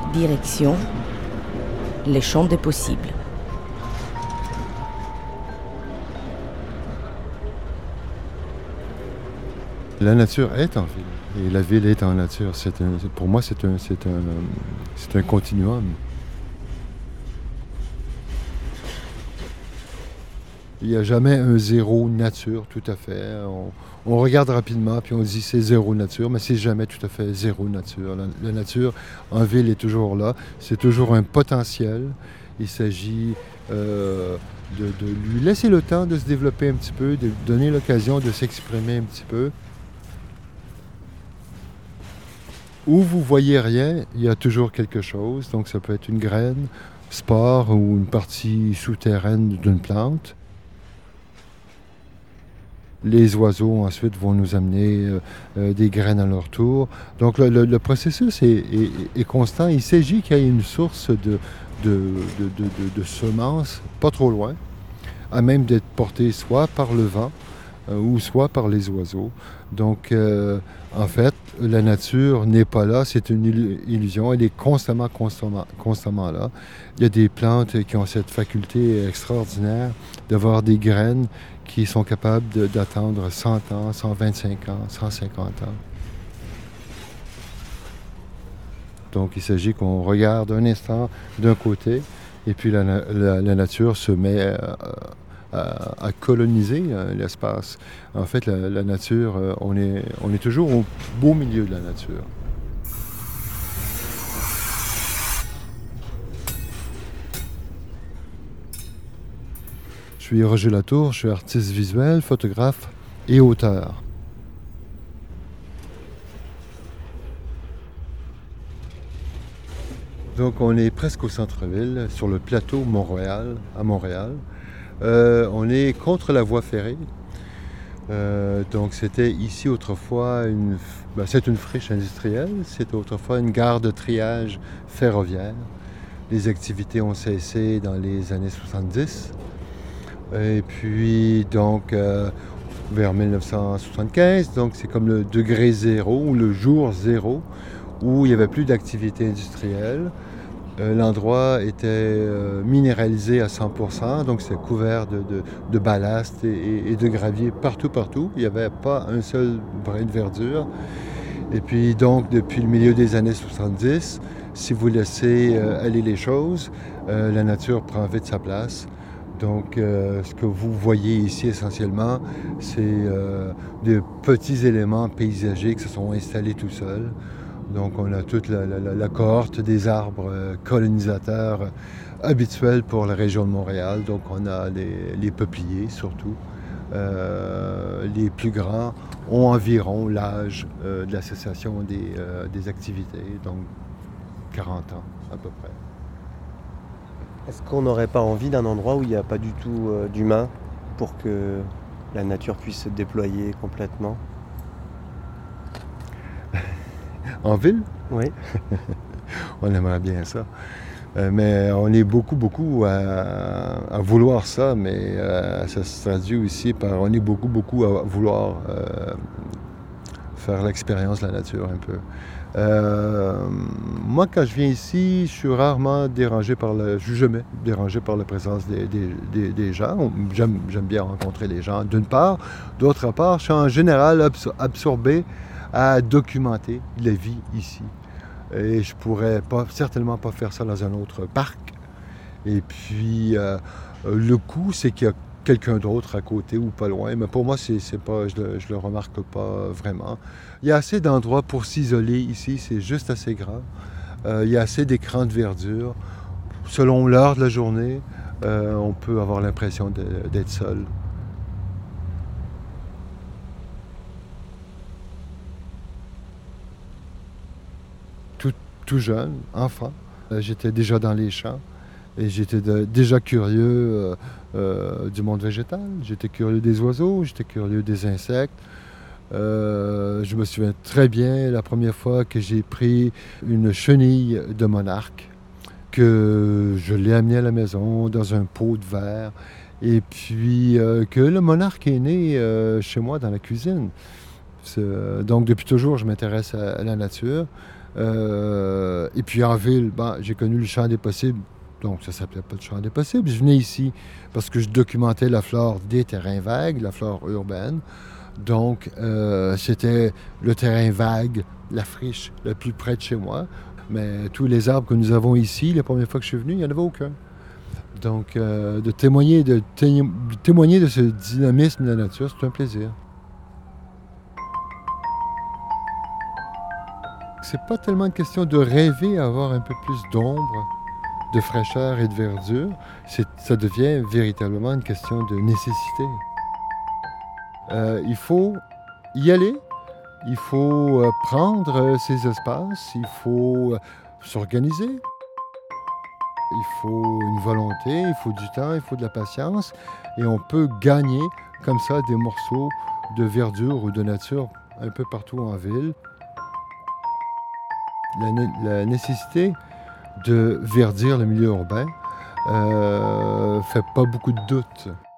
Direction, les champs des possibles. La nature est en ville et la ville est en nature. Pour moi, c'est un continuum. Il n'y a jamais un zéro nature, tout à fait. On regarde rapidement, puis on dit c'est zéro nature, mais c'est jamais tout à fait zéro nature. La nature en ville est toujours là. C'est toujours un potentiel. Il s'agit de lui laisser le temps de se développer un petit peu, de lui donner l'occasion de s'exprimer un petit peu. Où vous voyez rien, il y a toujours quelque chose. Donc ça peut être une graine, spore ou une partie souterraine d'une plante. Les oiseaux ensuite vont nous amener des graines à leur tour. Donc le processus est constant. Il s'agit qu'il y ait une source de semences pas trop loin, à même d'être portée soit par le vent ou soit par les oiseaux. Donc en fait, la nature n'est pas là, c'est une illusion. Elle est constamment là. Il y a des plantes qui ont cette faculté extraordinaire d'avoir des graines qui sont capables d'attendre 100 ans, 125 ans, 150 ans. Donc il s'agit qu'on regarde un instant d'un côté et puis la nature se met à coloniser l'espace. En fait, la nature, on est toujours au beau milieu de la nature. Je suis Roger Latour, je suis artiste visuel, photographe et auteur. Donc on est presque au centre-ville, sur le plateau Mont-Royal, à Montréal. On est contre la voie ferrée. Donc c'était ici autrefois c'est une friche industrielle, c'était autrefois une gare de triage ferroviaire. Les activités ont cessé dans les années 70. Et puis donc vers 1975, donc c'est comme le degré zéro ou le jour zéro où il n'y avait plus d'activité industrielle. L'endroit était minéralisé à 100%, donc c'est couvert de ballast et de gravier partout. Il n'y avait pas un seul brin de verdure. Et puis donc, depuis le milieu des années 70, si vous laissez aller les choses, la nature prend vite sa place. Donc, ce que vous voyez ici essentiellement, c'est des petits éléments paysagers qui se sont installés tout seuls. Donc, on a toute la cohorte des arbres colonisateurs habituels pour la région de Montréal. Donc, on a les peupliers surtout. Les plus grands ont environ l'âge de la cessation des activités, donc 40 ans à peu près. Est-ce qu'on n'aurait pas envie d'un endroit où il n'y a pas du tout d'humain pour que la nature puisse se déployer complètement ? En ville? Oui. On aimerait bien ça. Mais on est beaucoup à vouloir ça, mais ça se traduit aussi par... On est beaucoup à vouloir faire l'expérience de la nature un peu. Moi, quand je viens ici, je suis rarement dérangé je suis jamais dérangé par la présence des gens. J'aime bien rencontrer les gens, d'une part. D'autre part, je suis en général absorbé à documenter la vie ici. Et je pourrais certainement pas faire ça dans un autre parc. Et puis, le coût, c'est qu'il y a quelqu'un d'autre à côté ou pas loin. Mais pour moi, c'est pas, je le remarque pas vraiment. Il y a assez d'endroits pour s'isoler ici, c'est juste assez grand. Il y a assez d'écrans de verdure. Selon l'heure de la journée, on peut avoir l'impression d'être seul. Tout jeune, enfant, j'étais déjà dans les champs et j'étais déjà curieux du monde végétal. J'étais curieux des oiseaux, j'étais curieux des insectes. Je me souviens très bien la première fois que j'ai pris une chenille de monarque, que je l'ai amenée à la maison dans un pot de verre et puis que le monarque est né chez moi dans la cuisine. Donc depuis toujours, je m'intéresse à la nature. Et puis en ville, j'ai connu le champ des possibles. Donc ça ne s'appelait pas le champ des possibles. Je venais ici parce que je documentais la flore des terrains vagues, la flore urbaine. Donc c'était le terrain vague, la friche, le plus près de chez moi. Mais tous les arbres que nous avons ici, la première fois que je suis venu, il n'y en avait aucun. Donc de témoigner de ce dynamisme de la nature, c'est un plaisir. C'est pas tellement une question de rêver à avoir un peu plus d'ombre, de fraîcheur et de verdure. Ça devient véritablement une question de nécessité. Il faut y aller, il faut prendre ces espaces, il faut s'organiser. Il faut une volonté, il faut du temps, il faut de la patience. Et on peut gagner comme ça des morceaux de verdure ou de nature un peu partout en ville. La nécessité de verdir le milieu urbain fait pas beaucoup de doute.